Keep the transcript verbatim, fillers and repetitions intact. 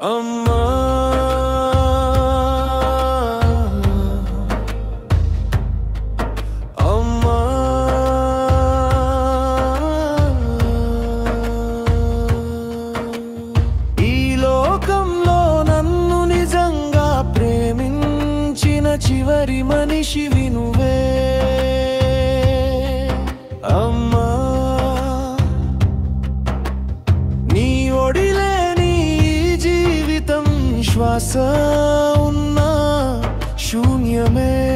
అమ్మా అమ్మా ఈ లోకంలో నన్ను నిజంగా ప్రేమించిన చివరి మనిషివి నువ్వే అమ్మా. నీ ఒడిలేని జీవితం శ్వాస ఉన్నా శూన్యమే.